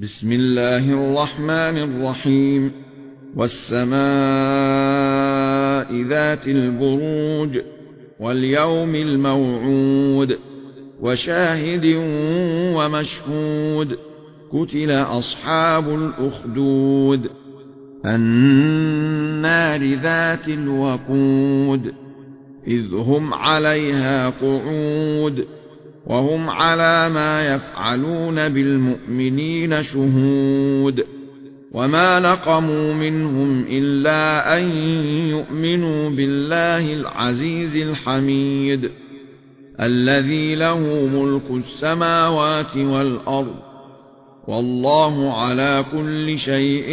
بسم الله الرحمن الرحيم والسماء ذات البروج واليوم الموعود وشاهد ومشهود قتل أصحاب الأخدود النار ذات الوقود إذ هم عليها قعود وهم على ما يفعلون بالمؤمنين شهود وما نقموا منهم إلا أن يؤمنوا بالله العزيز الحميد الذي له ملك السماوات والأرض والله على كل شيء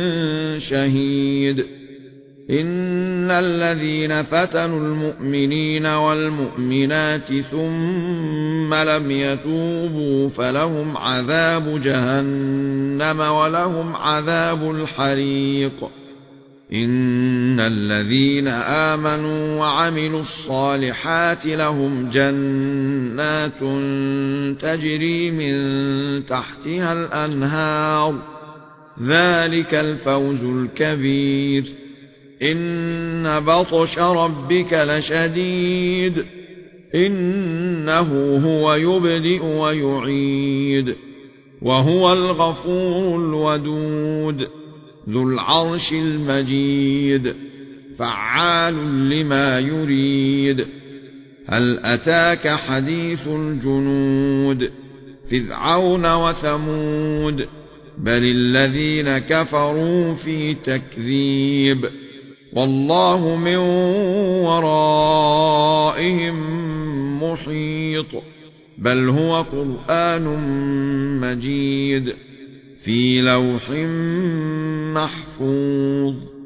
شهيد إن الذين فتنوا المؤمنين والمؤمنات ثم لم يتوبوا فلهم عذاب جهنم ولهم عذاب الحريق إن الذين آمنوا وعملوا الصالحات لهم جنات تجري من تحتها الأنهار ذلك الفوز الكبير إن بطش ربك لشديد إنه هو يبدئ ويعيد وهو الغفور الودود ذو العرش المجيد فعال لما يريد هل أتاك حديث الجنود فرعون وثمود بل الذين كفروا في تكذيب والله من ورائهم محيط بل هو قرآن مجيد في لوح محفوظ.